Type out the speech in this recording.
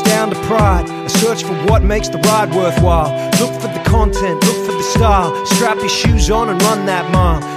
down to pride, a search for what makes the ride worthwhile. Look for the content, look for the style, strap your shoes on and run that mile.